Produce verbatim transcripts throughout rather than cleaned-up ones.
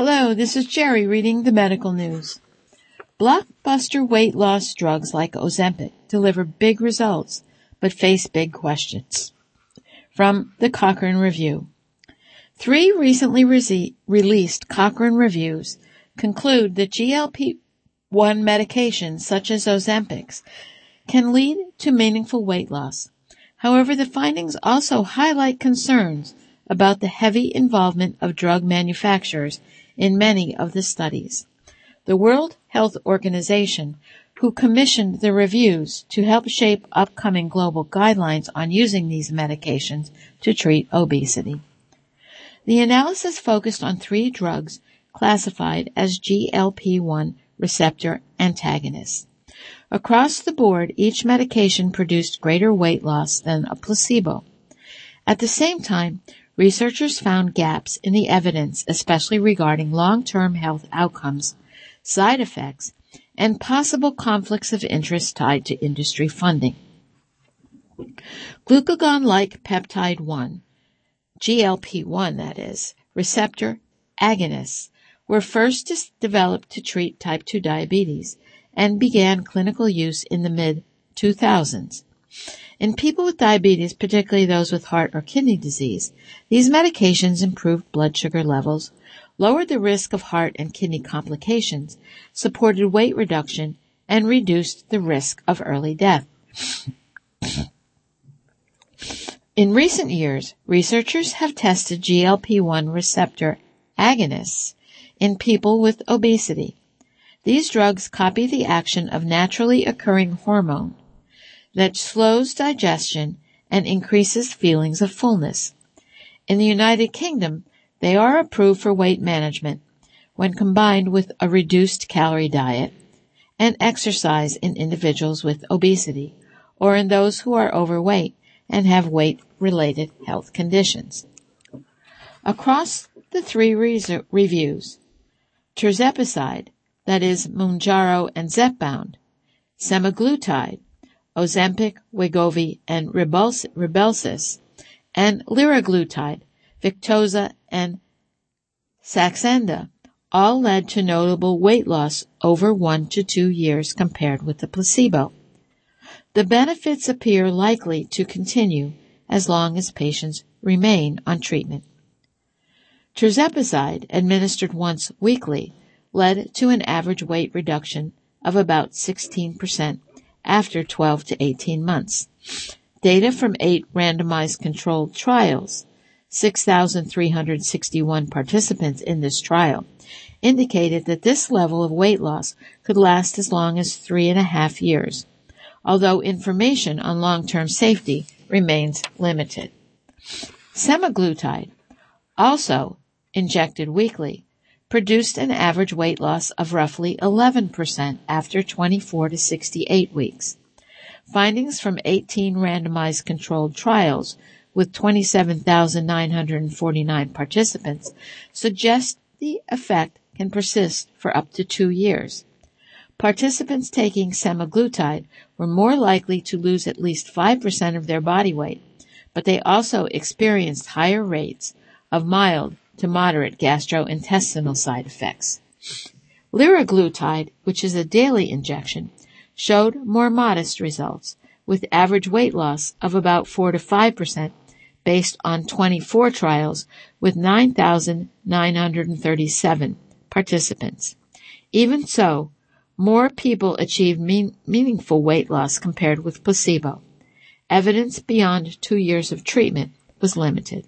Hello, this is Jerry reading the medical news. Blockbuster weight loss drugs like Ozempic deliver big results, but face big questions. From the Cochrane Review. Three recently re- released Cochrane reviews conclude that G L P one medications such as Ozempic can lead to meaningful weight loss. However, the findings also highlight concerns about the heavy involvement of drug manufacturers in many of the studies. The World Health Organization, who commissioned the reviews to help shape upcoming global guidelines on using these medications to treat obesity. The analysis focused on three drugs classified as G L P one receptor antagonists. Across the board, each medication produced greater weight loss than a placebo. At the same time, researchers found gaps in the evidence, especially regarding long-term health outcomes, side effects, and possible conflicts of interest tied to industry funding. Glucagon-like peptide one, G L P one that is, receptor agonists were first developed to treat type two diabetes and began clinical use in the mid two thousands. In people with diabetes, particularly those with heart or kidney disease, these medications improved blood sugar levels, lowered the risk of heart and kidney complications, supported weight reduction, and reduced the risk of early death. In recent years, researchers have tested G L P one receptor agonists in people with obesity. These drugs copy the action of naturally occurring hormone that slows digestion and increases feelings of fullness. In the United Kingdom, they are approved for weight management when combined with a reduced calorie diet and exercise in individuals with obesity or in those who are overweight and have weight-related health conditions. Across the three re- reviews, tirzepatide, that is Mounjaro and Zepbound, semaglutide, Ozempic, Wegovy, and Rybelsus, and liraglutide, Victoza, and Saxenda, all led to notable weight loss over one to two years compared with the placebo. The benefits appear likely to continue as long as patients remain on treatment. Tirzepatide, administered once weekly, led to an average weight reduction of about sixteen percent after twelve to eighteen months. Data from eight randomized controlled trials, six thousand three hundred sixty-one participants in this trial, indicated that this level of weight loss could last as long as three and a half years, although information on long-term safety remains limited. Semaglutide, also injected weekly, produced an average weight loss of roughly eleven percent after twenty-four to sixty-eight weeks. Findings from eighteen randomized controlled trials with twenty-seven thousand nine hundred forty-nine participants suggest the effect can persist for up to two years. Participants taking semaglutide were more likely to lose at least five percent of their body weight, but they also experienced higher rates of mild to moderate gastrointestinal side effects. Liraglutide, which is a daily injection, showed more modest results, with average weight loss of about four to five percent based on twenty-four trials with nine thousand nine hundred thirty-seven participants. Even so, more people achieved mean, meaningful weight loss compared with placebo. Evidence beyond two years of treatment was limited.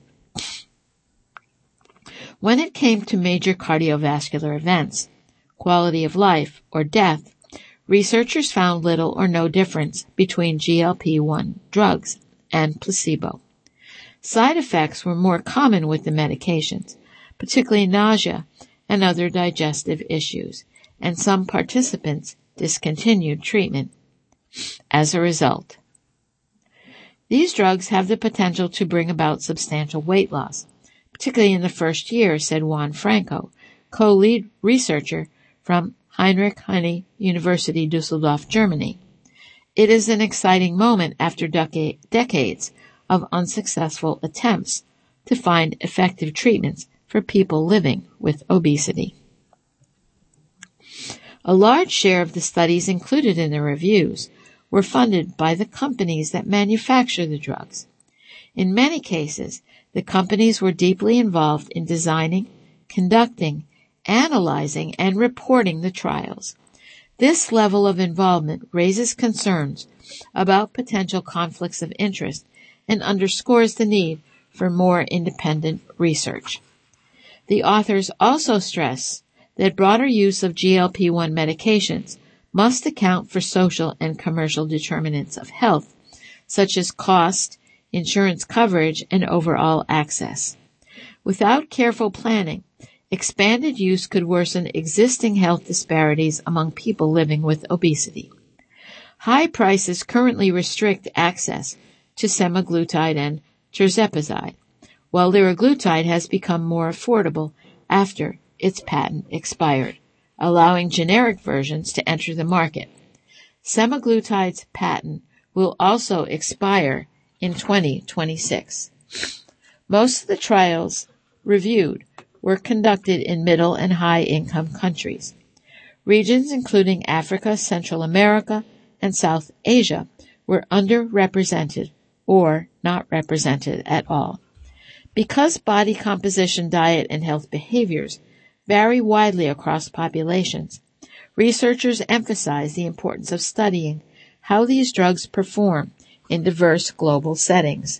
When it came to major cardiovascular events, quality of life, or death, researchers found little or no difference between G L P one drugs and placebo. Side effects were more common with the medications, particularly nausea and other digestive issues, and some participants discontinued treatment as a result. These drugs have the potential to bring about substantial weight loss, particularly in the first year, said Juan Franco, co-lead researcher from Heinrich Heine University, Düsseldorf, Germany. It is an exciting moment after decades of unsuccessful attempts to find effective treatments for people living with obesity. A large share of the studies included in the reviews were funded by the companies that manufacture the drugs. In many cases, the companies were deeply involved in designing, conducting, analyzing, and reporting the trials. This level of involvement raises concerns about potential conflicts of interest and underscores the need for more independent research. The authors also stress that broader use of G L P one medications must account for social and commercial determinants of health, such as cost, insurance coverage, and overall access. Without careful planning, expanded use could worsen existing health disparities among people living with obesity. High prices currently restrict access to semaglutide and tirzepatide, while liraglutide has become more affordable after its patent expired, allowing generic versions to enter the market. Semaglutide's patent will also expire in twenty twenty-six. Most of the trials reviewed were conducted in middle and high-income countries. Regions including Africa, Central America, and South Asia were underrepresented or not represented at all. Because body composition, diet, and health behaviors vary widely across populations, researchers emphasize the importance of studying how these drugs perform in diverse global settings.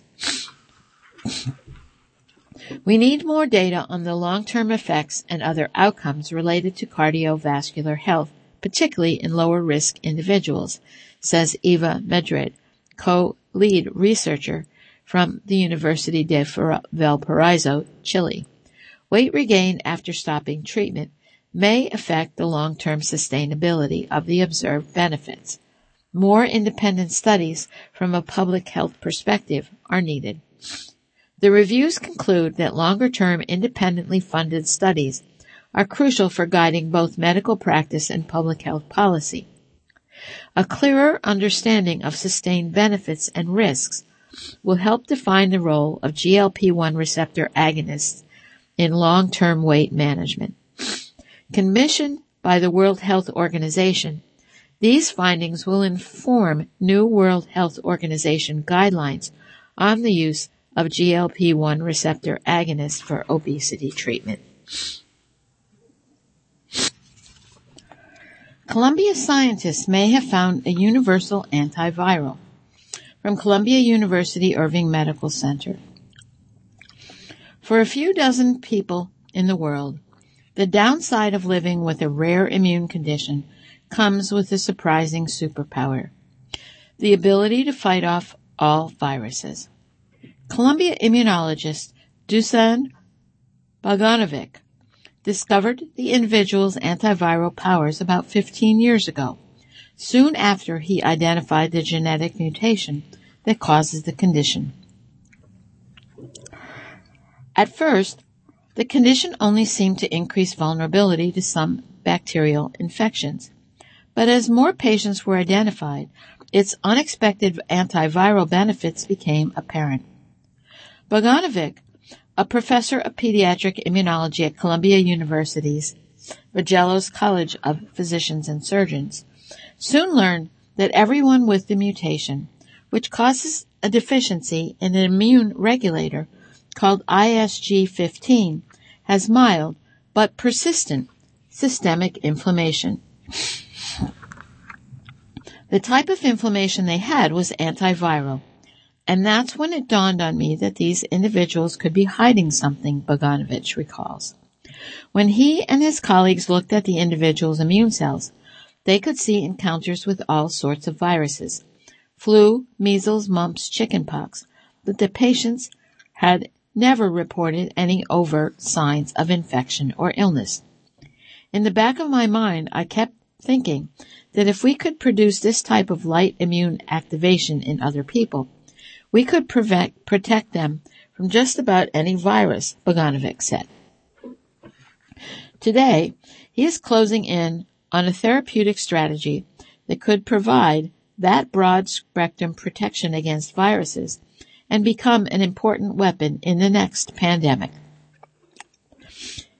We need more data on the long-term effects and other outcomes related to cardiovascular health, particularly in lower-risk individuals, says Eva Madrid, co-lead researcher from the University de Valparaiso, Chile. Weight regain after stopping treatment may affect the long-term sustainability of the observed benefits. More independent studies from a public health perspective are needed. The reviews conclude that longer-term independently funded studies are crucial for guiding both medical practice and public health policy. A clearer understanding of sustained benefits and risks will help define the role of G L P one receptor agonists in long-term weight management. Commissioned by the World Health Organization, these findings will inform new World Health Organization guidelines on the use of G L P one receptor agonists for obesity treatment. Columbia scientists may have found a universal antiviral. From Columbia University Irving Medical Center. For a few dozen people in the world, the downside of living with a rare immune condition comes with a surprising superpower: the ability to fight off all viruses. Columbia immunologist Dusan Bogdanovic discovered the individual's antiviral powers about fifteen years ago, soon after he identified the genetic mutation that causes the condition. At first, the condition only seemed to increase vulnerability to some bacterial infections. But as more patients were identified, its unexpected antiviral benefits became apparent. Bogdanovic, a professor of pediatric immunology at Columbia University's Vagelos College of Physicians and Surgeons, soon learned that everyone with the mutation, which causes a deficiency in an immune regulator called I S G fifteen, has mild but persistent systemic inflammation. The type of inflammation they had was antiviral, and that's when it dawned on me that these individuals could be hiding something, Bogdanovic recalls. When he and his colleagues looked at the individual's immune cells, they could see encounters with all sorts of viruses: flu, measles, mumps, chickenpox, but the patients had never reported any overt signs of infection or illness. In the back of my mind, I kept thinking that if we could produce this type of light immune activation in other people, we could prevent, protect them from just about any virus, Bogdanovic said. Today, he is closing in on a therapeutic strategy that could provide that broad-spectrum protection against viruses and become an important weapon in the next pandemic.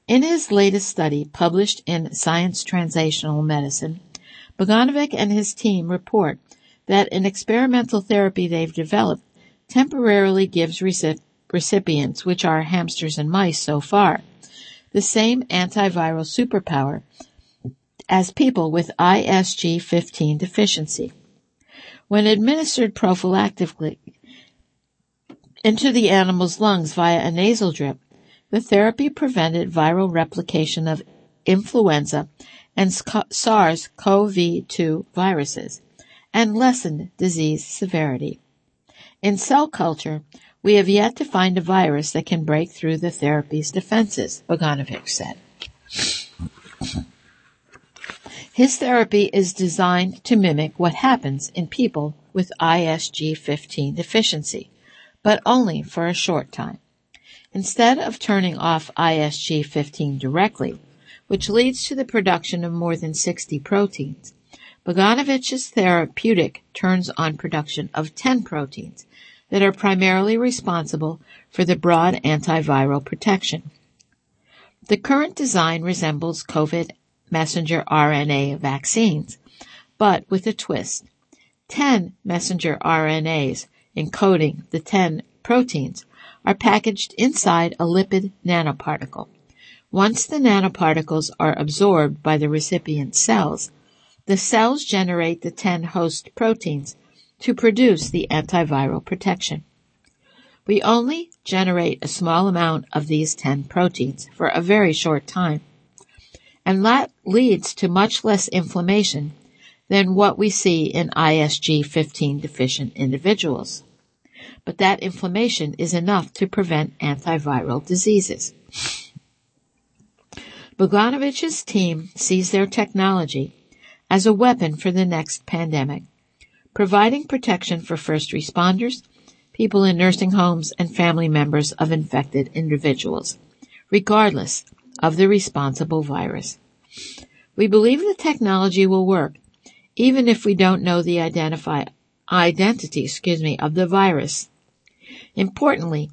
In his latest study published in Science Translational Medicine, Bogdanovic and his team report that an experimental therapy they've developed temporarily gives recip- recipients, which are hamsters and mice so far, the same antiviral superpower as people with I S G fifteen deficiency. When administered prophylactically into the animal's lungs via a nasal drip, the therapy prevented viral replication of influenza and SARS-C o V two viruses and lessened disease severity. In cell culture, we have yet to find a virus that can break through the therapy's defenses, Bogdanovic said. His therapy is designed to mimic what happens in people with I S G fifteen deficiency, but only for a short time. Instead of turning off I S G fifteen directly, which leads to the production of more than sixty proteins, Bogdanovic's therapeutic turns on production of ten proteins that are primarily responsible for the broad antiviral protection. The current design resembles COVID messenger R N A vaccines, but with a twist. Ten messenger R N As encoding the ten proteins are packaged inside a lipid nanoparticle. Once the nanoparticles are absorbed by the recipient's cells, the cells generate the ten host proteins to produce the antiviral protection. We only generate a small amount of these ten proteins for a very short time, and that leads to much less inflammation than what we see in I S G fifteen deficient individuals. But that inflammation is enough to prevent antiviral diseases. Bogdanovic's team sees their technology as a weapon for the next pandemic, providing protection for first responders, people in nursing homes, and family members of infected individuals, regardless of the responsible virus. We believe the technology will work, even if we don't know the identify, identity, excuse me, of the virus. Importantly,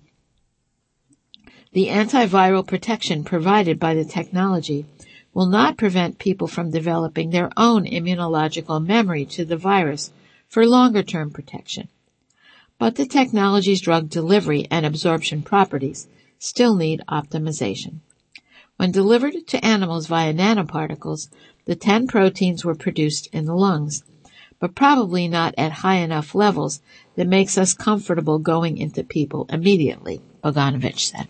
the antiviral protection provided by the technology will not prevent people from developing their own immunological memory to the virus for longer-term protection. But the technology's drug delivery and absorption properties still need optimization. When delivered to animals via nanoparticles, the ten proteins were produced in the lungs, but probably not at high enough levels that makes us comfortable going into people immediately, Bogdanovic said.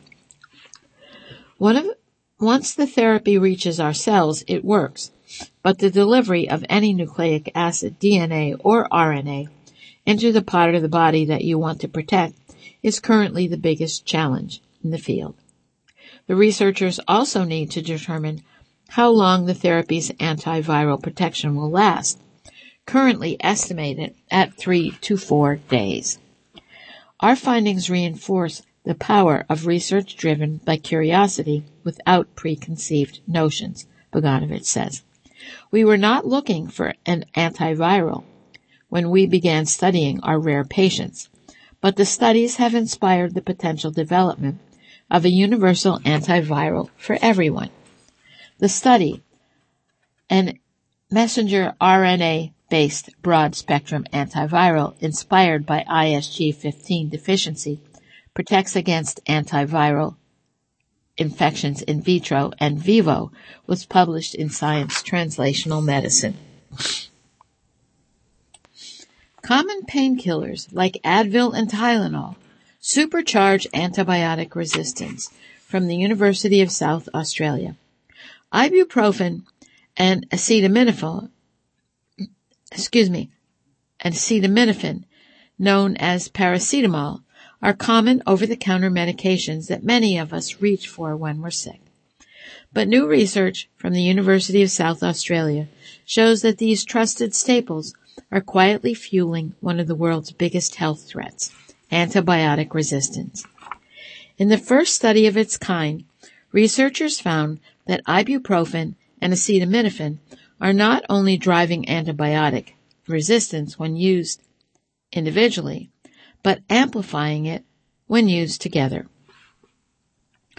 One of, once the therapy reaches our cells, it works, but the delivery of any nucleic acid, D N A, or R N A into the part of the body that you want to protect is currently the biggest challenge in the field. The researchers also need to determine how long the therapy's antiviral protection will last, currently estimated at three to four days. Our findings reinforce the power of research driven by curiosity without preconceived notions, Bogdanovic says. We were not looking for an antiviral when we began studying our rare patients, but the studies have inspired the potential development of a universal antiviral for everyone. The study, an messenger R N A-based broad-spectrum antiviral inspired by I S G fifteen deficiency, protects against antiviral infections in vitro and vivo, was published in Science Translational Medicine. Common painkillers like Advil and Tylenol supercharge antibiotic resistance from the University of South Australia. Ibuprofen and acetaminophen, excuse me, acetaminophen, known as paracetamol, are common over-the-counter medications that many of us reach for when we're sick. But new research from the University of South Australia shows that these trusted staples are quietly fueling one of the world's biggest health threats, antibiotic resistance. In the first study of its kind, researchers found that ibuprofen and acetaminophen are not only driving antibiotic resistance when used individually, but amplifying it when used together.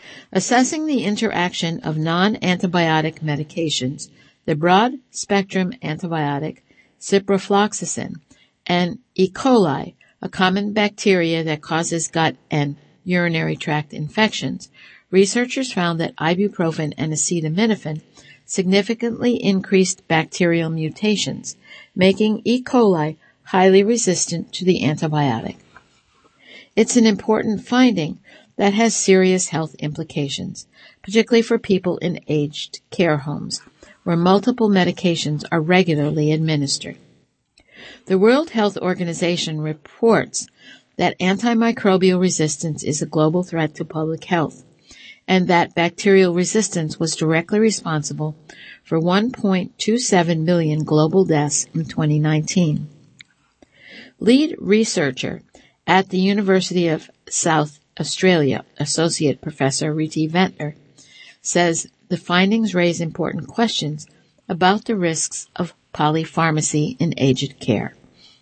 Assessing the interaction of non-antibiotic medications, the broad-spectrum antibiotic ciprofloxacin and E. coli, a common bacteria that causes gut and urinary tract infections, researchers found that ibuprofen and acetaminophen significantly increased bacterial mutations, making E. coli highly resistant to the antibiotic. It's an important finding that has serious health implications, particularly for people in aged care homes, where multiple medications are regularly administered. The World Health Organization reports that antimicrobial resistance is a global threat to public health, and that bacterial resistance was directly responsible for one point two seven million global deaths in twenty nineteen. Lead researcher at the University of South Australia, Associate Professor Riti Ventnor, says the findings raise important questions about the risks of polypharmacy in aged care.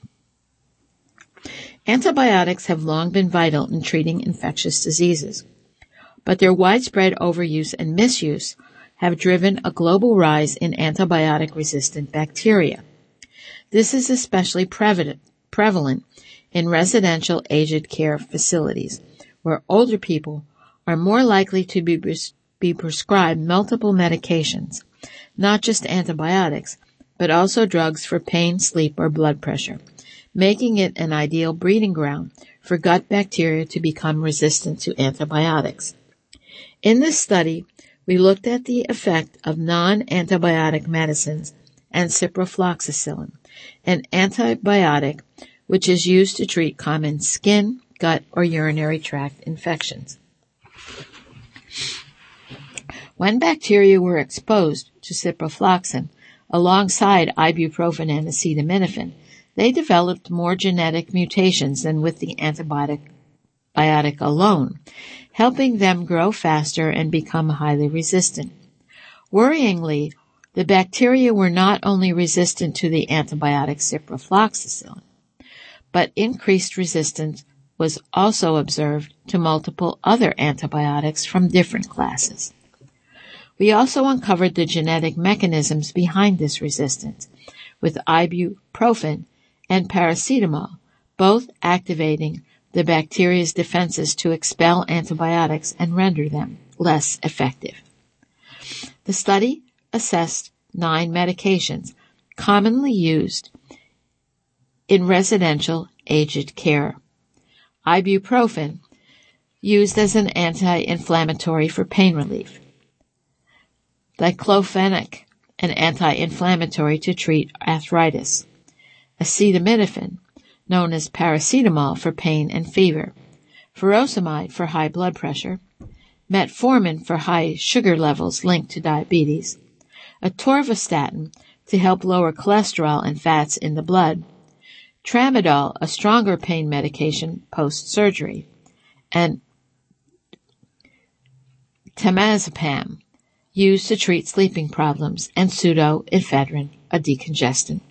Antibiotics have long been vital in treating infectious diseases, but their widespread overuse and misuse have driven a global rise in antibiotic-resistant bacteria. This is especially prevalent, prevalent in residential aged care facilities, where older people are more likely to be, be prescribed multiple medications, not just antibiotics, but also drugs for pain, sleep, or blood pressure, making it an ideal breeding ground for gut bacteria to become resistant to antibiotics. In this study, we looked at the effect of non-antibiotic medicines and ciprofloxacin, an antibiotic which is used to treat common skin, gut, or urinary tract infections. When bacteria were exposed to ciprofloxacin alongside ibuprofen and acetaminophen, they developed more genetic mutations than with the antibiotic biotic alone, helping them grow faster and become highly resistant. Worryingly, the bacteria were not only resistant to the antibiotic ciprofloxacin, but increased resistance was also observed to multiple other antibiotics from different classes. We also uncovered the genetic mechanisms behind this resistance, with ibuprofen and paracetamol, both activating the bacteria's defenses to expel antibiotics and render them less effective. The study assessed nine medications commonly used in residential aged care. Ibuprofen, used as an anti-inflammatory for pain relief. Diclofenac, an anti-inflammatory to treat arthritis. Acetaminophen, known as paracetamol for pain and fever. Furosemide for high blood pressure. Metformin for high sugar levels linked to diabetes. Atorvastatin to help lower cholesterol and fats in the blood. Tramadol, a stronger pain medication post-surgery, and temazepam, used to treat sleeping problems, and pseudoephedrine, a decongestant.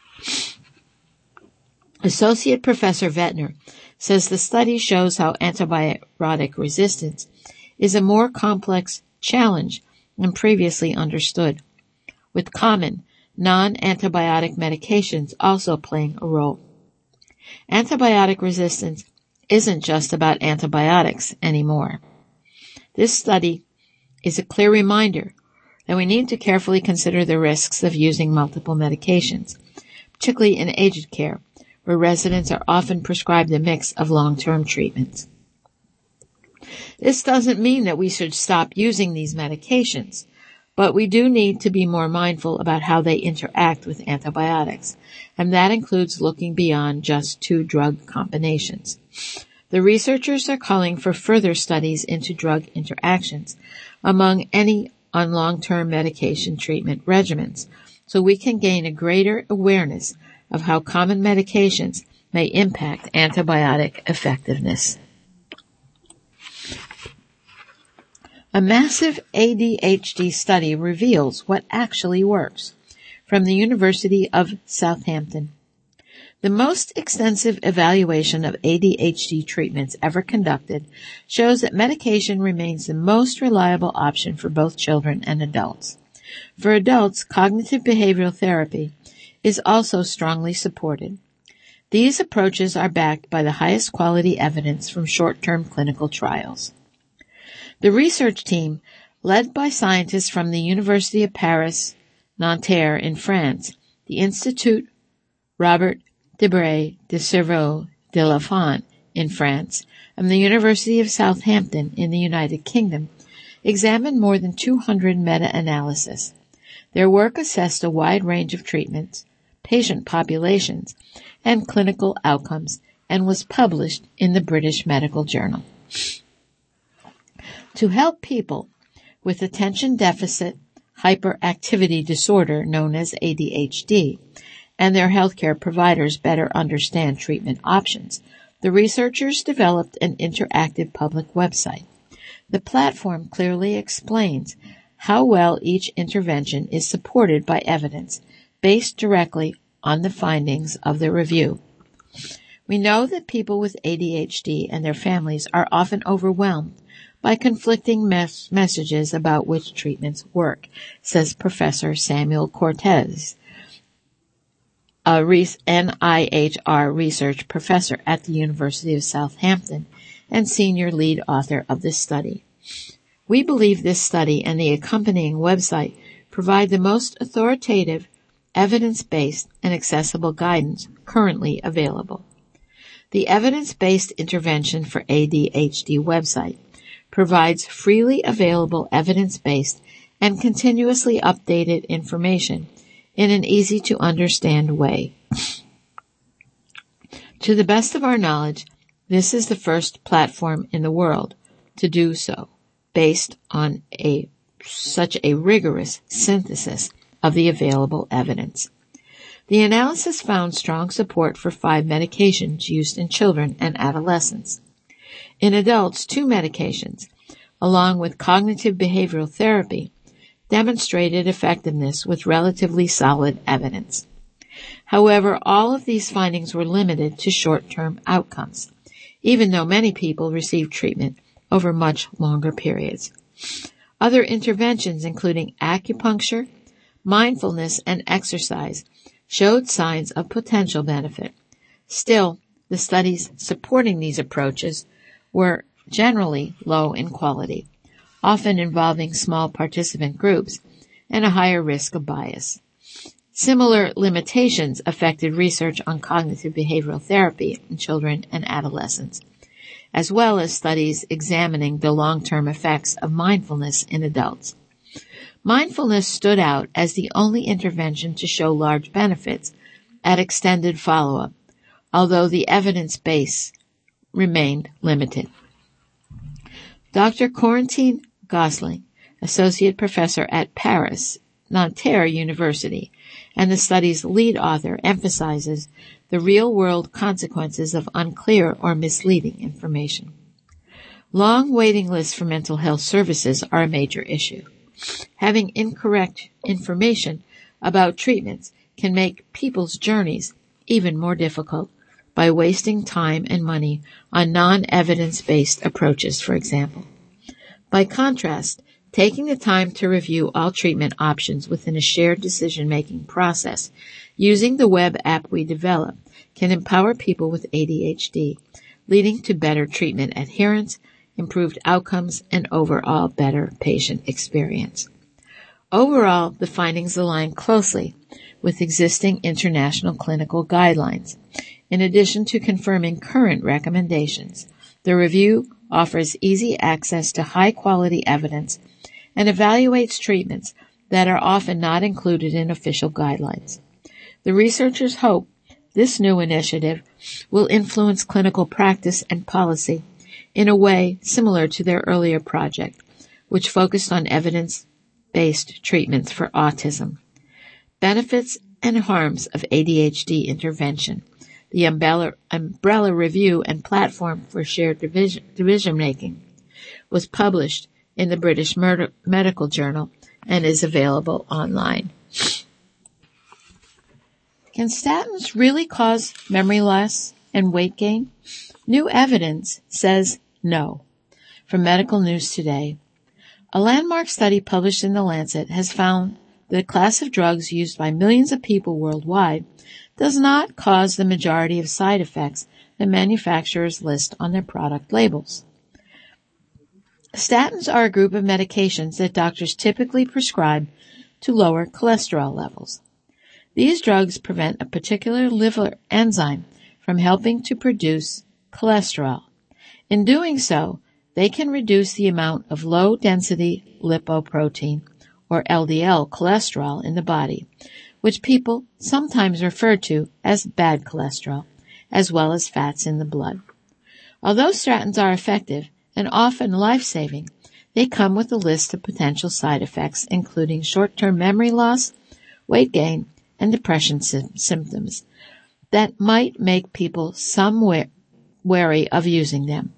Associate Professor Ventnor says the study shows how antibiotic resistance is a more complex challenge than previously understood, with common non-antibiotic medications also playing a role. Antibiotic resistance isn't just about antibiotics anymore. This study is a clear reminder that we need to carefully consider the risks of using multiple medications, particularly in aged care, where residents are often prescribed a mix of long-term treatments. This doesn't mean that we should stop using these medications, but we do need to be more mindful about how they interact with antibiotics, and that includes looking beyond just two drug combinations. The researchers are calling for further studies into drug interactions among any on long-term medication treatment regimens, so we can gain a greater awareness of how common medications may impact antibiotic effectiveness. A massive A D H D study reveals what actually works, from the University of Southampton. The most extensive evaluation of A D H D treatments ever conducted shows that medication remains the most reliable option for both children and adults. For adults, cognitive behavioral therapy is also strongly supported. These approaches are backed by the highest quality evidence from short-term clinical trials. The research team, led by scientists from the University of Paris, Nanterre in France, the Institut Robert Debré de Cerveau de l'Enfant in France, and the University of Southampton in the United Kingdom, examined more than two hundred meta-analyses. Their work assessed a wide range of treatments, patient populations, and clinical outcomes, and was published in the British Medical Journal. To help people with attention deficit hyperactivity disorder known as A D H D and their healthcare providers better understand treatment options, the researchers developed an interactive public website. The platform clearly explains how well each intervention is supported by evidence based directly on the findings of the review. We know that people with A D H D and their families are often overwhelmed by conflicting mes- messages about which treatments work, says Professor Samuel Cortez, a N I H R research professor at the University of Southampton and senior lead author of this study. We believe this study and the accompanying website provide the most authoritative, evidence-based, and accessible guidance currently available. The Evidence-Based Intervention for A D H D website provides freely available evidence-based and continuously updated information in an easy-to-understand way. To the best of our knowledge, this is the first platform in the world to do so, based on a such a rigorous synthesis of the available evidence. The analysis found strong support for five medications used in children and adolescents. In adults, two medications, along with cognitive behavioral therapy, demonstrated effectiveness with relatively solid evidence. However, all of these findings were limited to short-term outcomes, even though many people received treatment over much longer periods. Other interventions, including acupuncture, mindfulness, and exercise, showed signs of potential benefit. Still, the studies supporting these approaches were generally low in quality, often involving small participant groups and a higher risk of bias. Similar limitations affected research on cognitive behavioral therapy in children and adolescents, as well as studies examining the long-term effects of mindfulness in adults. Mindfulness stood out as the only intervention to show large benefits at extended follow-up, although the evidence base remained limited. Doctor Corentin Gosling, associate professor at Paris, Nanterre University, and the study's lead author, emphasizes the real-world consequences of unclear or misleading information. Long waiting lists for mental health services are a major issue. Having incorrect information about treatments can make people's journeys even more difficult by wasting time and money on non-evidence-based approaches, for example. By contrast, taking the time to review all treatment options within a shared decision-making process using the web app we develop can empower people with A D H D, leading to better treatment adherence, improved outcomes, and overall better patient experience. Overall, the findings align closely with existing international clinical guidelines. In addition to confirming current recommendations, the review offers easy access to high-quality evidence and evaluates treatments that are often not included in official guidelines. The researchers hope this new initiative will influence clinical practice and policy in a way similar to their earlier project, which focused on evidence-based treatments for autism. Benefits and harms of A D H D intervention. The umbrella, umbrella review and platform for shared division, division making was published in the British Murder, Medical Journal and is available online. Can statins really cause memory loss and weight gain? New evidence says no. From Medical News Today, a landmark study published in The Lancet has found that a class of drugs used by millions of people worldwide does not cause the majority of side effects that manufacturers list on their product labels. Statins are a group of medications that doctors typically prescribe to lower cholesterol levels. These drugs prevent a particular liver enzyme from helping to produce cholesterol. In doing so, they can reduce the amount of low-density lipoprotein, or L D L, cholesterol in the body, which people sometimes refer to as bad cholesterol, as well as fats in the blood. Although statins are effective and often life-saving, they come with a list of potential side effects, including short-term memory loss, weight gain, and depression sy- symptoms that might make people somewhat wary of using them.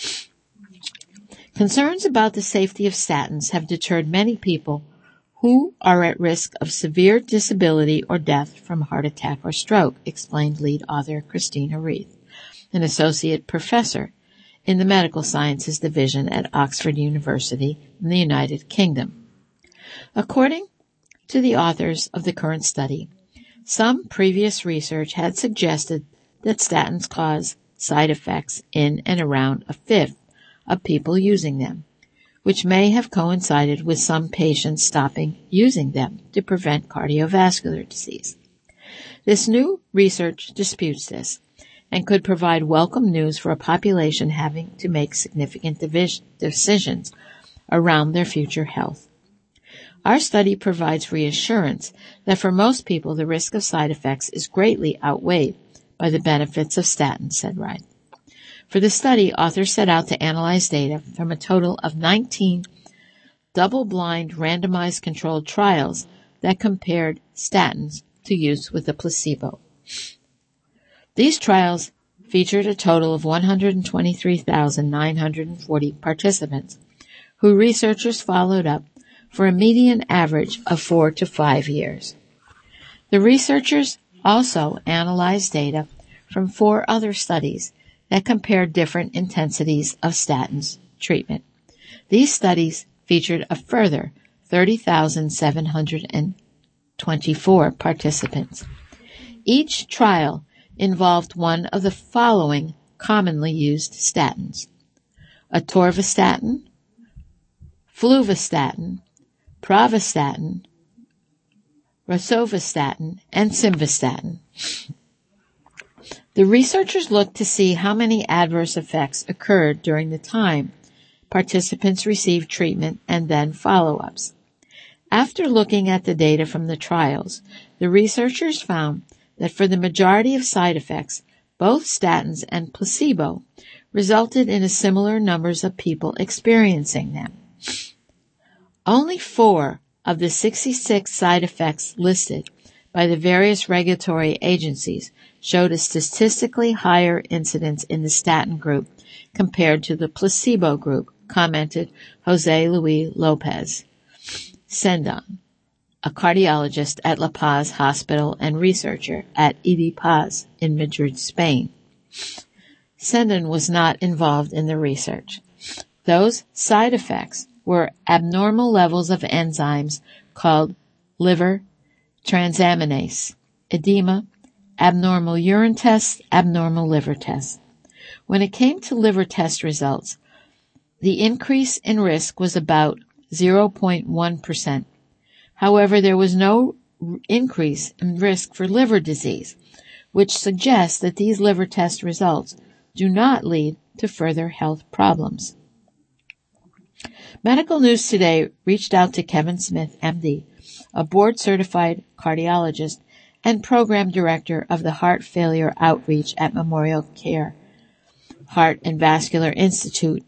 Concerns about the safety of statins have deterred many people who are at risk of severe disability or death from heart attack or stroke, explained lead author Christina Reith, an associate professor in the Medical Sciences Division at Oxford University in the United Kingdom. According to the authors of the current study, some previous research had suggested that statins cause side effects in and around a fifth of people using them, which may have coincided with some patients stopping using them to prevent cardiovascular disease. This new research disputes this and could provide welcome news for a population having to make significant division, decisions around their future health. Our study provides reassurance that for most people the risk of side effects is greatly outweighed by the benefits of statins, said Wright. For the study, authors set out to analyze data from a total of nineteen double-blind randomized controlled trials that compared statins to use with a placebo. These trials featured a total of one hundred twenty-three thousand nine hundred forty participants, who researchers followed up for a median average of four to five years. The researchers also analyzed data from four other studies that compared different intensities of statins treatment. These studies featured a further thirty thousand seven hundred twenty-four participants. Each trial involved one of the following commonly used statins: atorvastatin, fluvastatin, pravastatin, rosuvastatin, and simvastatin. The researchers looked to see how many adverse effects occurred during the time participants received treatment and then follow-ups. After looking at the data from the trials, the researchers found that for the majority of side effects, both statins and placebo resulted in a similar numbers of people experiencing them. Only four of the sixty-six side effects listed by the various regulatory agencies showed a statistically higher incidence in the statin group compared to the placebo group, commented Jose Luis Lopez Sendon, a cardiologist at La Paz Hospital and researcher at I D I Paz in Madrid, Spain. Sendon was not involved in the research. Those side effects were abnormal levels of enzymes called liver transaminase, edema, abnormal urine tests, abnormal liver tests. When it came to liver test results, the increase in risk was about zero point one percent. However, there was no increase in risk for liver disease, which suggests that these liver test results do not lead to further health problems. Medical News Today reached out to Kevin Smith, M D, a board-certified cardiologist and program director of the Heart Failure Outreach at Memorial Care Heart and Vascular Institute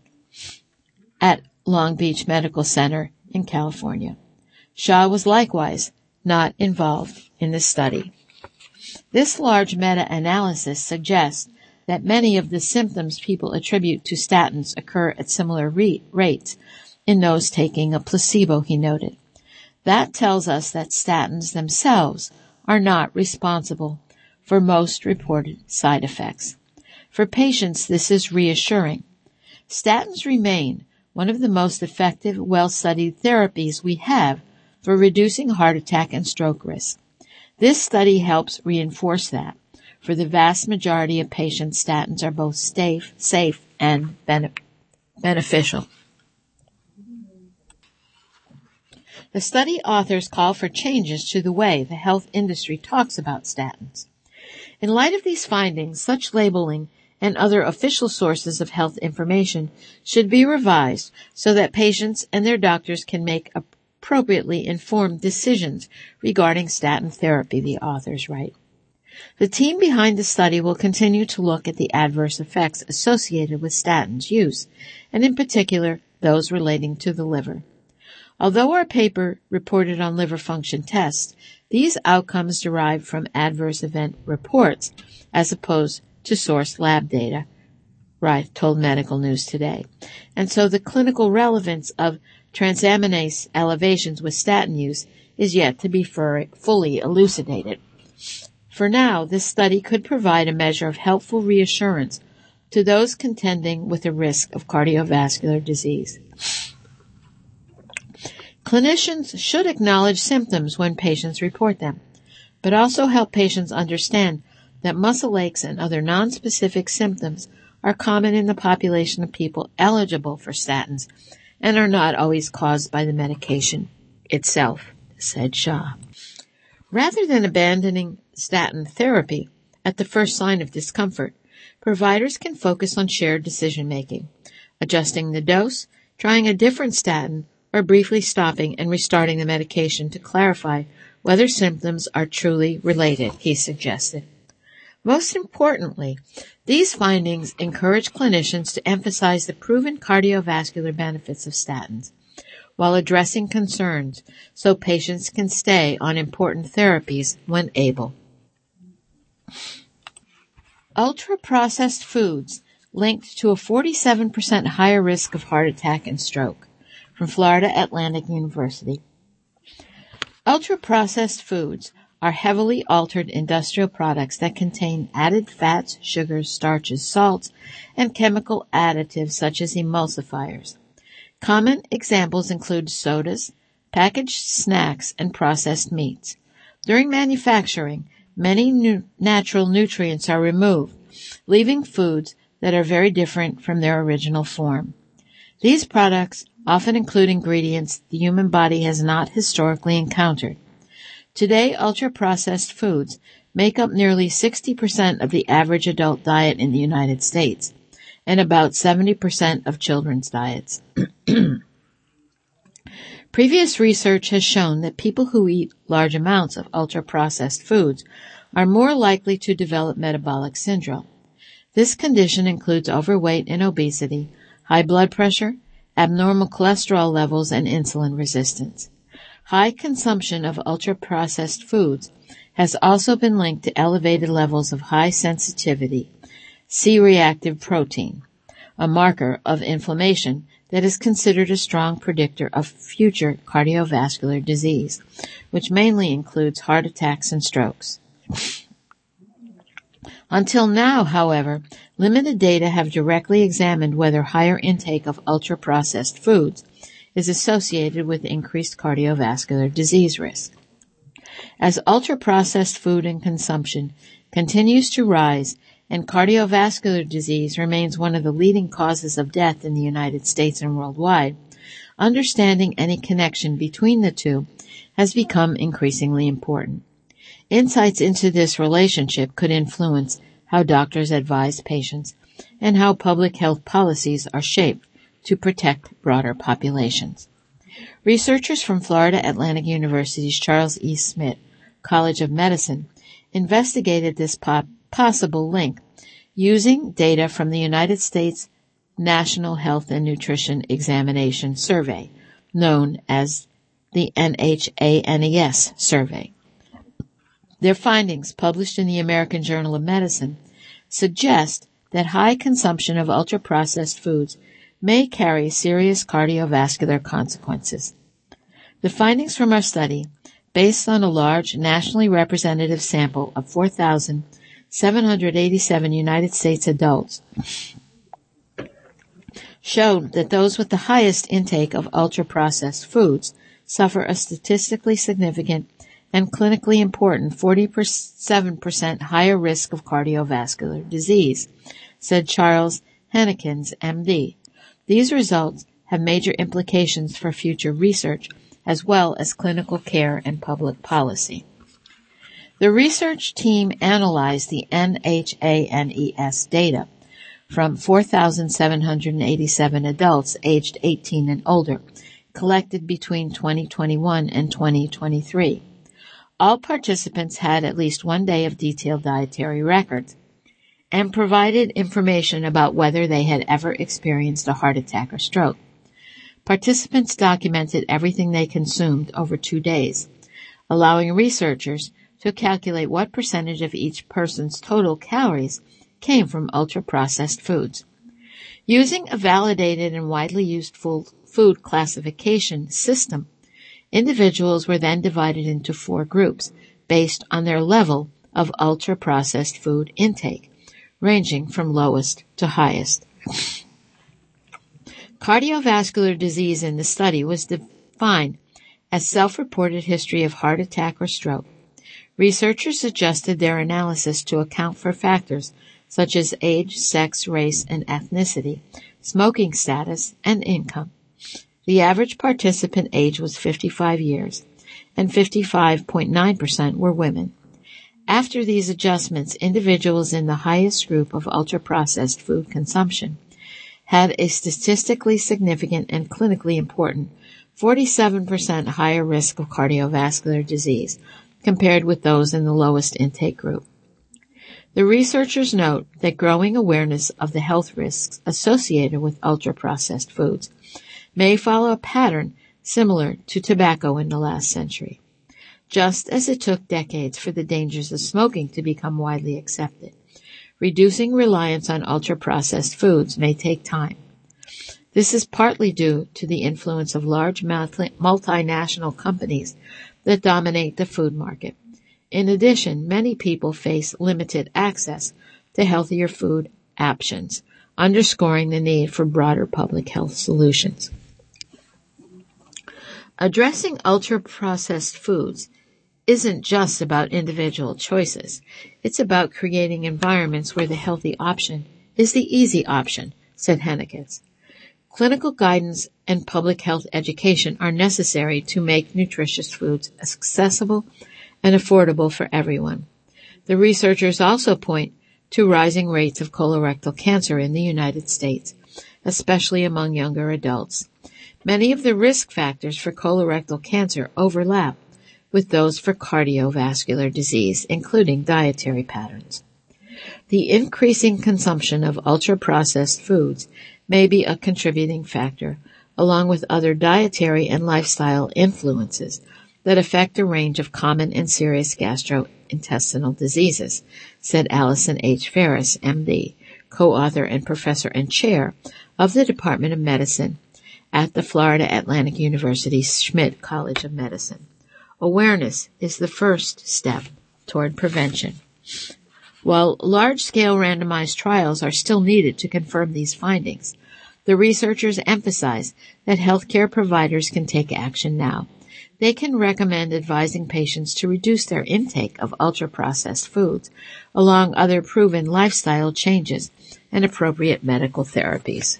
at Long Beach Medical Center in California. Shaw was likewise not involved in the study. This large meta-analysis suggests that many of the symptoms people attribute to statins occur at similar re- rates in those taking a placebo, he noted. That tells us that statins themselves are not responsible for most reported side effects. For patients, this is reassuring. Statins remain one of the most effective, well-studied therapies we have for reducing heart attack and stroke risk. This study helps reinforce that. For the vast majority of patients, statins are both safe, safe and bene- beneficial. The study authors call for changes to the way the health industry talks about statins. In light of these findings, such labeling and other official sources of health information should be revised so that patients and their doctors can make appropriately informed decisions regarding statin therapy, the authors write. The team behind the study will continue to look at the adverse effects associated with statins use, and in particular, those relating to the liver. Although our paper reported on liver function tests, these outcomes derive from adverse event reports as opposed to source lab data, Wright told Medical News Today. And so the clinical relevance of transaminase elevations with statin use is yet to be fully elucidated. For now, this study could provide a measure of helpful reassurance to those contending with the risk of cardiovascular disease. Clinicians should acknowledge symptoms when patients report them, but also help patients understand that muscle aches and other nonspecific symptoms are common in the population of people eligible for statins and are not always caused by the medication itself, said Shah. Rather than abandoning statin therapy at the first sign of discomfort, providers can focus on shared decision-making, adjusting the dose, trying a different statin, or briefly stopping and restarting the medication to clarify whether symptoms are truly related, he suggested. Most importantly, these findings encourage clinicians to emphasize the proven cardiovascular benefits of statins while addressing concerns so patients can stay on important therapies when able. Ultra-processed foods linked to a forty-seven percent higher risk of heart attack and stroke, from Florida Atlantic University. Ultra-processed foods are heavily altered industrial products that contain added fats, sugars, starches, salts, and chemical additives such as emulsifiers. Common examples include sodas, packaged snacks, and processed meats. During manufacturing, many nu- natural nutrients are removed, leaving foods that are very different from their original form. These products often include ingredients the human body has not historically encountered. Today, ultra-processed foods make up nearly sixty percent of the average adult diet in the United States and about seventy percent of children's diets. Previous research has shown that people who eat large amounts of ultra-processed foods are more likely to develop metabolic syndrome. This condition includes overweight and obesity, high blood pressure, abnormal cholesterol levels, and insulin resistance. High consumption of ultra-processed foods has also been linked to elevated levels of high sensitivity C-reactive protein, a marker of inflammation that is considered a strong predictor of future cardiovascular disease, which mainly includes heart attacks and strokes. Until now, however, limited data have directly examined whether higher intake of ultra-processed foods is associated with increased cardiovascular disease risk. As ultra-processed food and consumption continues to rise and cardiovascular disease remains one of the leading causes of death in the United States and worldwide, understanding any connection between the two has become increasingly important. Insights into this relationship could influence how doctors advise patients and how public health policies are shaped to protect broader populations. Researchers from Florida Atlantic University's Charles E. Smith College of Medicine investigated this po- possible link using data from the United States National Health and Nutrition Examination Survey, known as the N H A N E S survey. Their findings, published in the American Journal of Medicine, suggest that high consumption of ultra-processed foods may carry serious cardiovascular consequences. The findings from our study based on a large nationally representative sample of four thousand seven hundred eighty-seven United States adults, showed that those with the highest intake of ultra-processed foods suffer a statistically significant and clinically important forty-seven percent higher risk of cardiovascular disease, said Charles Hennekins, M D. These results have major implications for future research as well as clinical care and public policy. The research team analyzed the N H A N E S data from four thousand seven hundred eighty-seven adults aged eighteen and older, collected between twenty twenty-one and twenty twenty-three. All participants had at least one day of detailed dietary records and provided information about whether they had ever experienced a heart attack or stroke. Participants documented everything they consumed over two days, allowing researchers to calculate what percentage of each person's total calories came from ultra-processed foods. Using a validated and widely used food classification system, individuals were then divided into four groups based on their level of ultra-processed food intake, ranging from lowest to highest. Cardiovascular disease in the study was defined as self-reported history of heart attack or stroke. Researchers adjusted their analysis to account for factors such as age, sex, race, and ethnicity, smoking status, and income. The average participant age was fifty-five years, and fifty-five point nine percent were women. After these adjustments, individuals in the highest group of ultra-processed food consumption had a statistically significant and clinically important forty-seven percent higher risk of cardiovascular disease compared with those in the lowest intake group. The researchers note that growing awareness of the health risks associated with ultra-processed foods may follow a pattern similar to tobacco in the last century. Just as it took decades for the dangers of smoking to become widely accepted, reducing reliance on ultra-processed foods may take time. This is partly due to the influence of large multinational companies that dominate the food market. In addition, many people face limited access to healthier food options, underscoring the need for broader public health solutions. Addressing ultra-processed foods isn't just about individual choices. It's about creating environments where the healthy option is the easy option, said Hennekins. Clinical guidance and public health education are necessary to make nutritious foods accessible and affordable for everyone. The researchers also point to rising rates of colorectal cancer in the United States, especially among younger adults. Many of the risk factors for colorectal cancer overlap with those for cardiovascular disease, including dietary patterns. The increasing consumption of ultra-processed foods may be a contributing factor, along with other dietary and lifestyle influences that affect a range of common and serious gastrointestinal diseases, said Allison H. Ferris, M D, co-author and professor and chair of the Department of Medicine at the Florida Atlantic University Schmidt College of Medicine. Awareness is the first step toward prevention. While large-scale randomized trials are still needed to confirm these findings, the researchers emphasize that healthcare providers can take action now. They can recommend advising patients to reduce their intake of ultra-processed foods, along other proven lifestyle changes and appropriate medical therapies.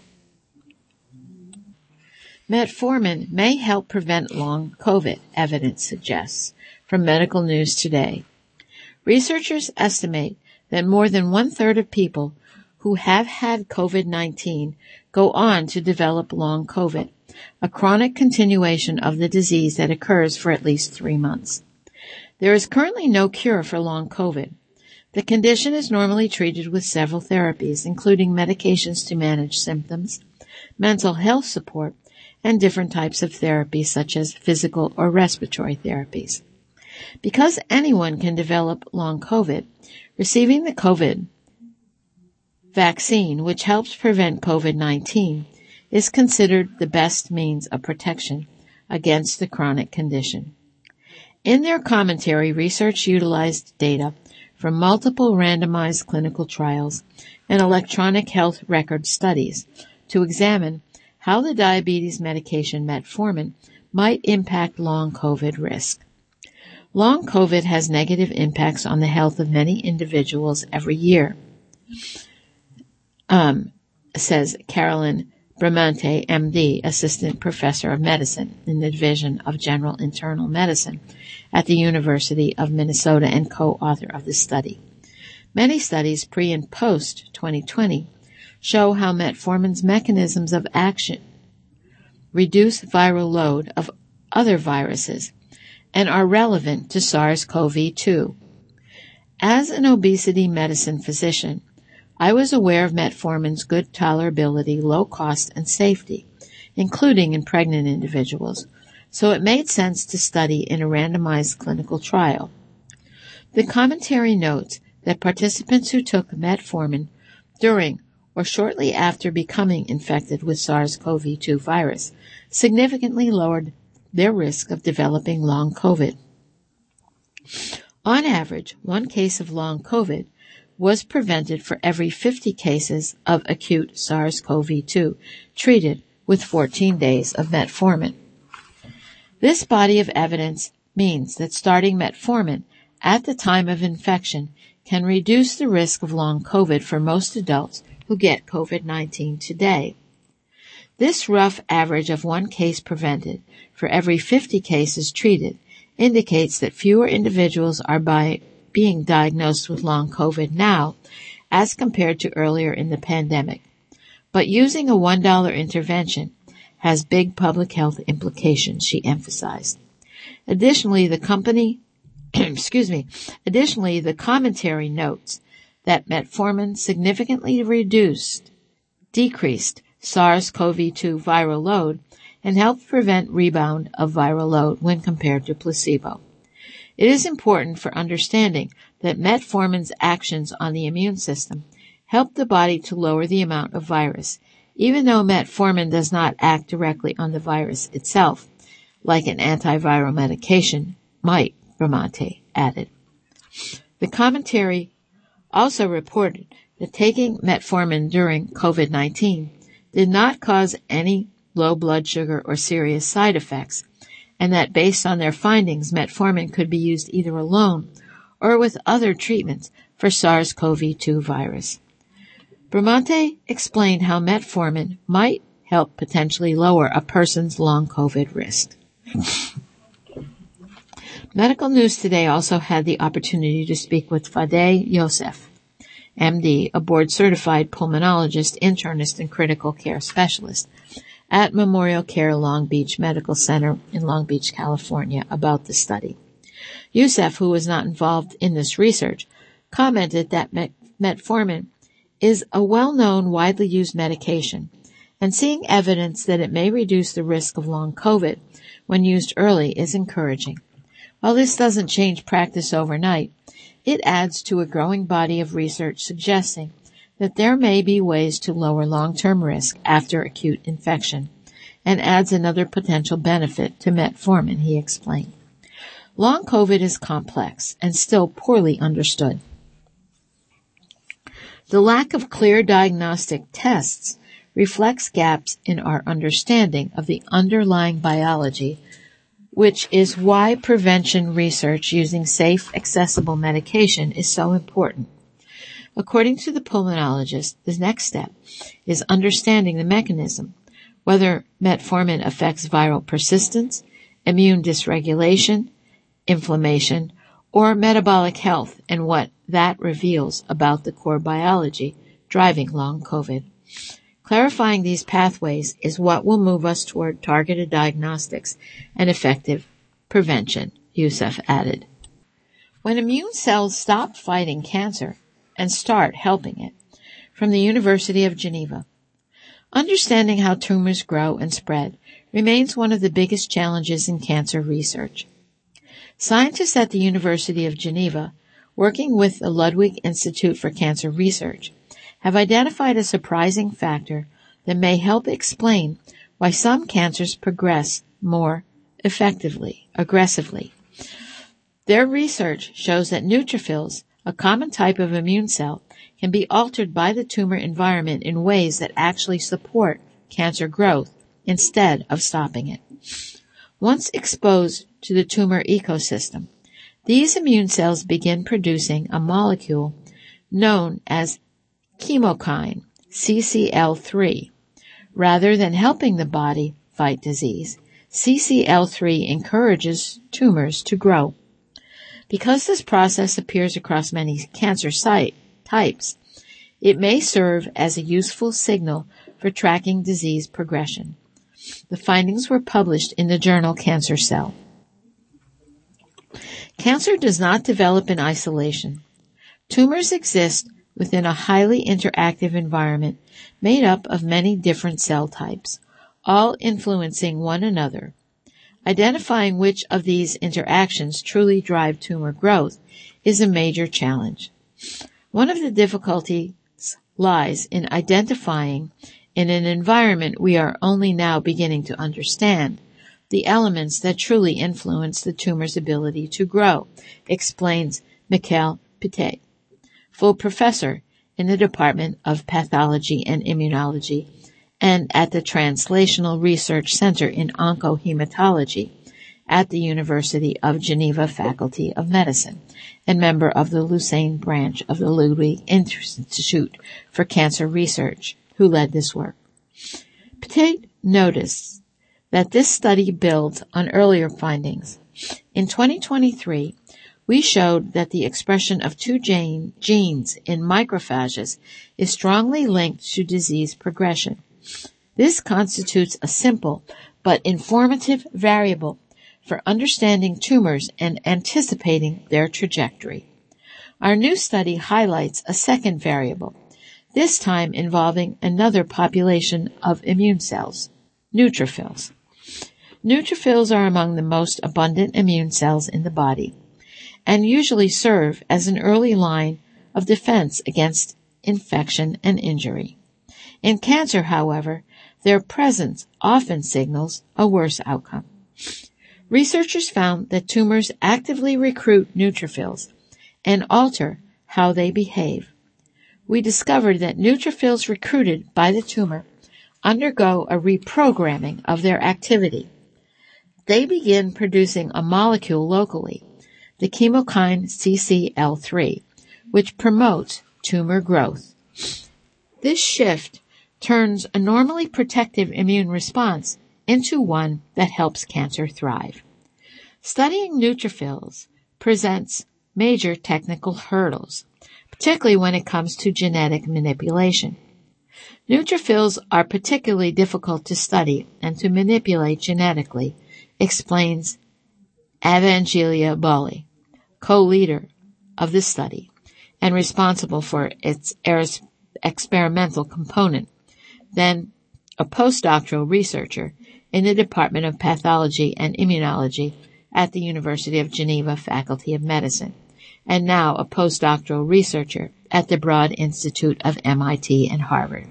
Metformin may help prevent long COVID, evidence suggests, from Medical News Today. Researchers estimate that more than one-third of people who have had COVID nineteen go on to develop long COVID, a chronic continuation of the disease that occurs for at least three months. There is currently no cure for long COVID. The condition is normally treated with several therapies, including medications to manage symptoms, mental health support, and different types of therapy such as physical or respiratory therapies. Because anyone can develop long COVID, receiving the COVID vaccine, which helps prevent COVID nineteen, is considered the best means of protection against the chronic condition. In their commentary, research utilized data from multiple randomized clinical trials and electronic health record studies to examine how the diabetes medication metformin might impact long COVID risk. Long COVID has negative impacts on the health of many individuals every year, um, says Carolyn Bramante, M D, Assistant Professor of Medicine in the Division of General Internal Medicine at the University of Minnesota and co-author of the study. Many studies pre- and post twenty twenty show how metformin's mechanisms of action reduce viral load of other viruses and are relevant to SARS-C o V two. As an obesity medicine physician, I was aware of metformin's good tolerability, low cost, and safety, including in pregnant individuals, so it made sense to study in a randomized clinical trial. The commentary notes that participants who took metformin during or shortly after becoming infected with SARS-C o V two virus significantly lowered their risk of developing long COVID. On average, one case of long COVID was prevented for every fifty cases of acute SARS-C o V two treated with fourteen days of metformin. This body of evidence means that starting metformin at the time of infection can reduce the risk of long COVID for most adults who get COVID nineteen today. This rough average of one case prevented for every fifty cases treated indicates that fewer individuals are by being diagnosed with long COVID now as compared to earlier in the pandemic. But using a one dollar intervention has big public health implications, she emphasized. Additionally, the company, excuse me, additionally, the commentary notes that metformin significantly reduced, decreased SARS-C o V two viral load and helped prevent rebound of viral load when compared to placebo. It is important for understanding that metformin's actions on the immune system help the body to lower the amount of virus, even though metformin does not act directly on the virus itself, like an antiviral medication might, Bramante added. The commentary also reported that taking metformin during COVID nineteen did not cause any low blood sugar or serious side effects, and that based on their findings, metformin could be used either alone or with other treatments for SARS-C o V two virus. Bramante explained how metformin might help potentially lower a person's long COVID risk. Medical News Today also had the opportunity to speak with Fadeh Youssef, M D, a board-certified pulmonologist, internist, and critical care specialist at Memorial Care Long Beach Medical Center in Long Beach, California, about the study. Youssef, who was not involved in this research, commented that met- metformin is a well-known, widely used medication, and seeing evidence that it may reduce the risk of long COVID when used early is encouraging. While this doesn't change practice overnight, it adds to a growing body of research suggesting that there may be ways to lower long-term risk after acute infection, and adds another potential benefit to metformin, he explained. Long COVID is complex and still poorly understood. The lack of clear diagnostic tests reflects gaps in our understanding of the underlying biology, which is why prevention research using safe, accessible medication is so important. According to the pulmonologist, the next step is understanding the mechanism, whether metformin affects viral persistence, immune dysregulation, inflammation, or metabolic health, and what that reveals about the core biology driving long COVID. Clarifying these pathways is what will move us toward targeted diagnostics and effective prevention, Youssef added. When immune cells stop fighting cancer and start helping it, from the University of Geneva. Understanding how tumors grow and spread remains one of the biggest challenges in cancer research. Scientists at the University of Geneva, working with the Ludwig Institute for Cancer Research, have identified a surprising factor that may help explain why some cancers progress more effectively, aggressively. Their research shows that neutrophils, a common type of immune cell, can be altered by the tumor environment in ways that actually support cancer growth instead of stopping it. Once exposed to the tumor ecosystem, these immune cells begin producing a molecule known as chemokine, C C L three. Rather than helping the body fight disease, C C L three encourages tumors to grow. Because this process appears across many cancer site types, it may serve as a useful signal for tracking disease progression. The findings were published in the journal Cancer Cell. Cancer does not develop in isolation. Tumors exist within a highly interactive environment made up of many different cell types, all influencing one another. Identifying which of these interactions truly drive tumor growth is a major challenge. One of the difficulties lies in identifying, in an environment we are only now beginning to understand, the elements that truly influence the tumor's ability to grow, explains Michael Petit, full professor in the Department of Pathology and Immunology and at the Translational Research Center in Oncohematology at the University of Geneva Faculty of Medicine, and member of the Lausanne branch of the Ludwig Institute for Cancer Research, who led this work. Petit noticed that this study builds on earlier findings. In twenty twenty-three, we showed that the expression of two gene, genes in macrophages is strongly linked to disease progression. This constitutes a simple but informative variable for understanding tumors and anticipating their trajectory. Our new study highlights a second variable, this time involving another population of immune cells, neutrophils. Neutrophils are among the most abundant immune cells in the body and usually serve as an early line of defense against infection and injury. In cancer, however, their presence often signals a worse outcome. Researchers found that tumors actively recruit neutrophils and alter how they behave. We discovered that neutrophils recruited by the tumor undergo a reprogramming of their activity. They begin producing a molecule locally, the chemokine C C L three, which promotes tumor growth. This shift turns a normally protective immune response into one that helps cancer thrive. Studying neutrophils presents major technical hurdles, particularly when it comes to genetic manipulation. Neutrophils are particularly difficult to study and to manipulate genetically, explains Evangelia Bolli, co-leader of this study and responsible for its experimental component, then a postdoctoral researcher in the Department of Pathology and Immunology at the University of Geneva Faculty of Medicine, and now a postdoctoral researcher at the Broad Institute of M I T and Harvard.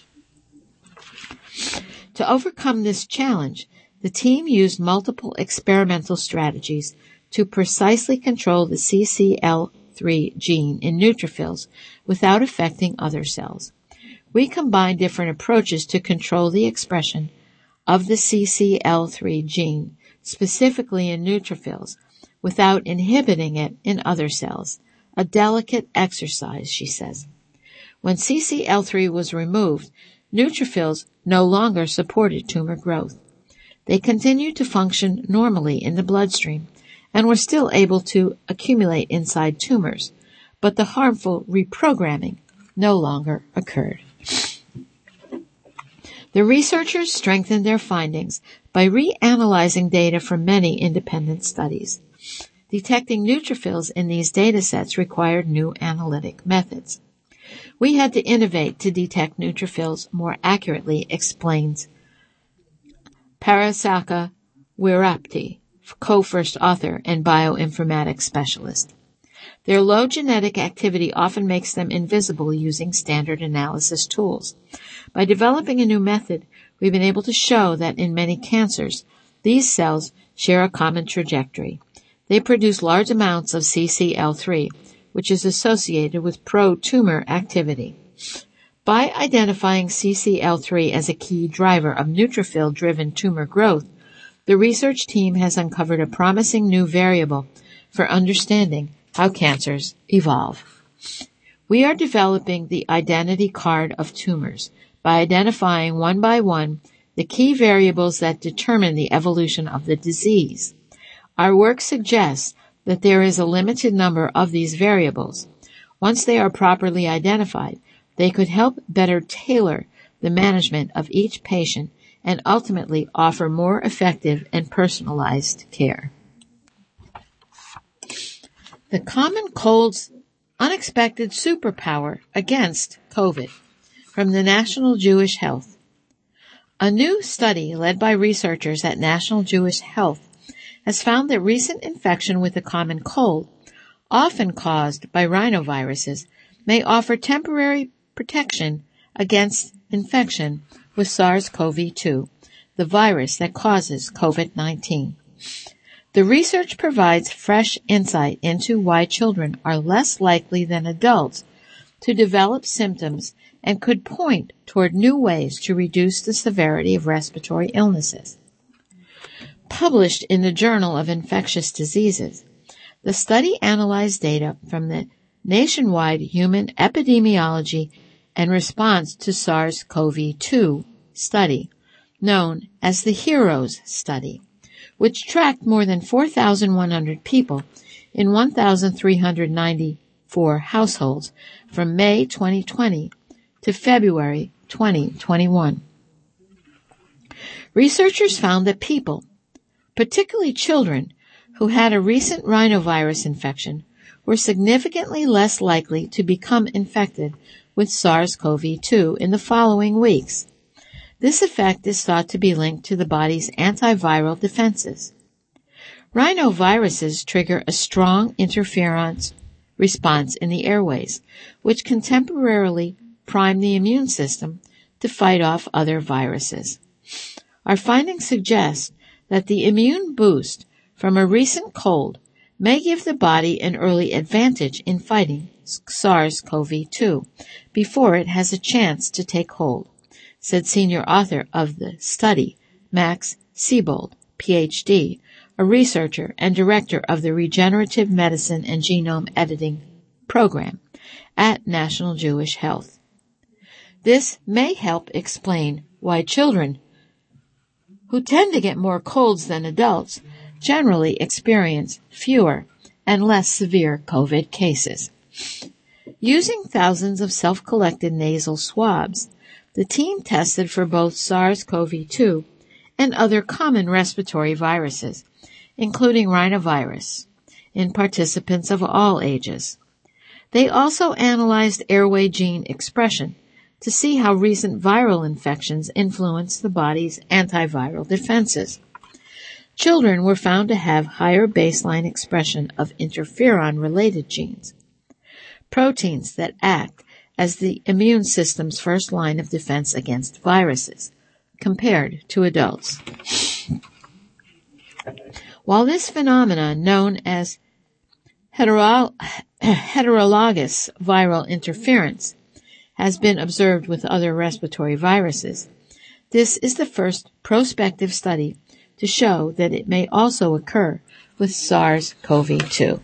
To overcome this challenge, the team used multiple experimental strategies to precisely control the C C L three gene in neutrophils without affecting other cells. We combined different approaches to control the expression of the C C L three gene, specifically in neutrophils, without inhibiting it in other cells. A delicate exercise, she says. When C C L three was removed, neutrophils no longer supported tumor growth. They continued to function normally in the bloodstream and were still able to accumulate inside tumors, but the harmful reprogramming no longer occurred. The researchers strengthened their findings by reanalyzing data from many independent studies. Detecting neutrophils in these data sets required new analytic methods. We had to innovate to detect neutrophils more accurately, explains Parasaka Wirapti, co-first author and bioinformatics specialist. Their low genetic activity often makes them invisible using standard analysis tools. By developing a new method, we've been able to show that in many cancers, these cells share a common trajectory. They produce large amounts of C C L three, which is associated with pro-tumor activity. By identifying C C L three as a key driver of neutrophil-driven tumor growth, the research team has uncovered a promising new variable for understanding how cancers evolve. We are developing the identity card of tumors by identifying one by one the key variables that determine the evolution of the disease. Our work suggests that there is a limited number of these variables. Once they are properly identified, they could help better tailor the management of each patient and ultimately offer more effective and personalized care. The common cold's unexpected superpower against COVID, from the National Jewish Health. A new study led by researchers at National Jewish Health has found that recent infection with the common cold, often caused by rhinoviruses, may offer temporary protection against infection with SARS-C o V two, the virus that causes COVID nineteen. The research provides fresh insight into why children are less likely than adults to develop symptoms and could point toward new ways to reduce the severity of respiratory illnesses. Published in the Journal of Infectious Diseases, the study analyzed data from the nationwide human epidemiology and response to SARS-C o V two study, known as the HEROES study, which tracked more than four thousand one hundred people in one thousand three hundred ninety-four households from May twenty twenty to February twenty twenty-one. Researchers found that people, particularly children, who had a recent rhinovirus infection were significantly less likely to become infected with SARS-C o V two in the following weeks. This effect is thought to be linked to the body's antiviral defenses. Rhinoviruses trigger a strong interferon response in the airways, which can temporarily prime the immune system to fight off other viruses. Our findings suggest that the immune boost from a recent cold may give the body an early advantage in fighting SARS-C o V two before it has a chance to take hold, said senior author of the study, Max Siebold, P H D, a researcher and director of the Regenerative Medicine and Genome Editing Program at National Jewish Health. This may help explain why children, who tend to get more colds than adults, generally experience fewer and less severe COVID cases. Using thousands of self-collected nasal swabs, the team tested for both SARS-C o V two and other common respiratory viruses, including rhinovirus, in participants of all ages. They also analyzed airway gene expression to see how recent viral infections influence the body's antiviral defenses. Children were found to have higher baseline expression of interferon-related genes, proteins that act as the immune system's first line of defense against viruses, compared to adults. While this phenomenon, known as hetero- heterologous viral interference, has been observed with other respiratory viruses, this is the first prospective study to show that it may also occur with SARS-C o V two.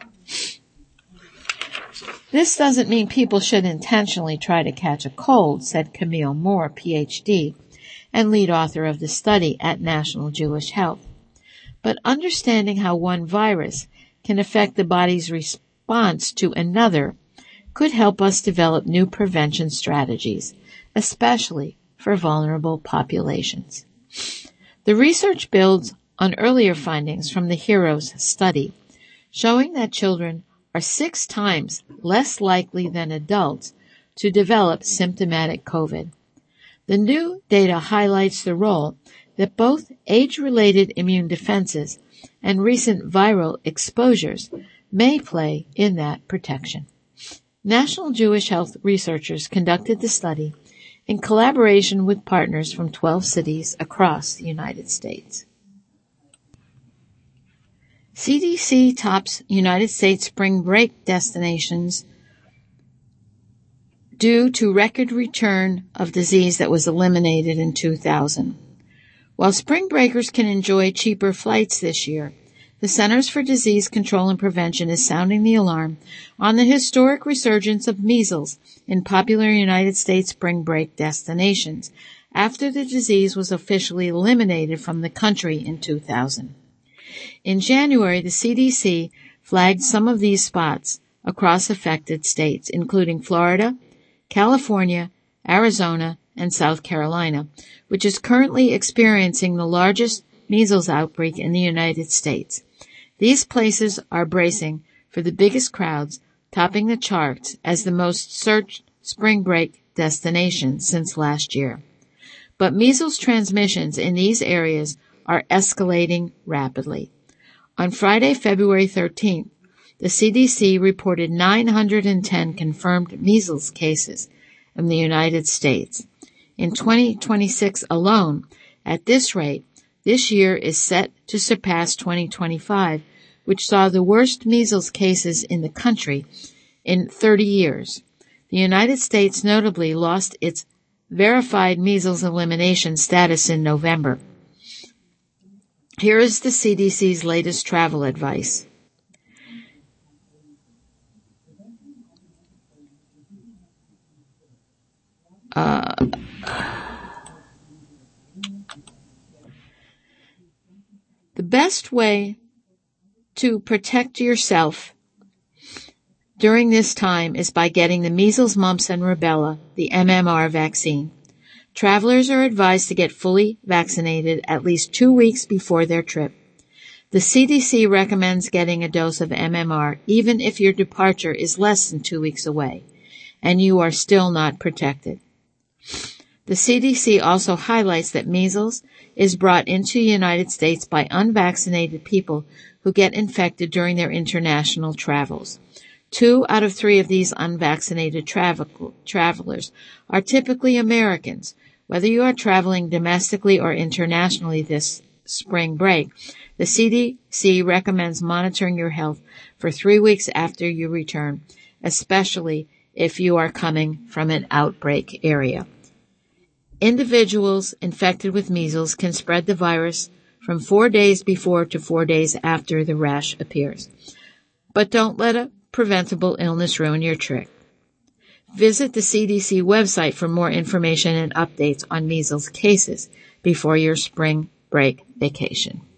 This doesn't mean people should intentionally try to catch a cold, said Camille Moore, P H D, and lead author of the study at National Jewish Health. But understanding how one virus can affect the body's response to another could help us develop new prevention strategies, especially for vulnerable populations. The research builds on earlier findings from the HEROES study, showing that children are six times less likely than adults to develop symptomatic COVID. The new data highlights the role that both age-related immune defenses and recent viral exposures may play in that protection. National Jewish Health researchers conducted the study in collaboration with partners from twelve cities across the United States. C D C tops United States spring break destinations due to record return of disease that was eliminated in two thousand. While spring breakers can enjoy cheaper flights this year, the Centers for Disease Control and Prevention is sounding the alarm on the historic resurgence of measles in popular United States spring break destinations after the disease was officially eliminated from the country in two thousand. In January, the C D C flagged some of these spots across affected states, including Florida, California, Arizona, and South Carolina, which is currently experiencing the largest measles outbreak in the United States. These places are bracing for the biggest crowds, topping the charts as the most searched spring break destination since last year. But measles transmissions in these areas are escalating rapidly. On Friday, February thirteenth, the C D C reported nine hundred ten confirmed measles cases in the United States. In twenty twenty-six alone, at this rate, this year is set to surpass twenty twenty-five, which saw the worst measles cases in the country in thirty years. The United States notably lost its verified measles elimination status in November. Here is the C D C's latest travel advice. Uh, the best way to protect yourself during this time is by getting the measles, mumps, and rubella, the M M R vaccine. Travelers are advised to get fully vaccinated at least two weeks before their trip. The C D C recommends getting a dose of M M R even if your departure is less than two weeks away and you are still not protected. The C D C also highlights that measles is brought into the United States by unvaccinated people who get infected during their international travels. Two out of three of these unvaccinated travel- travelers are typically Americans. Whether you are traveling domestically or internationally this spring break, the C D C recommends monitoring your health for three weeks after you return, especially if you are coming from an outbreak area. Individuals infected with measles can spread the virus from four days before to four days after the rash appears. But don't let a preventable illness ruin your trip. Visit the C D C website for more information and updates on measles cases before your spring break vacation.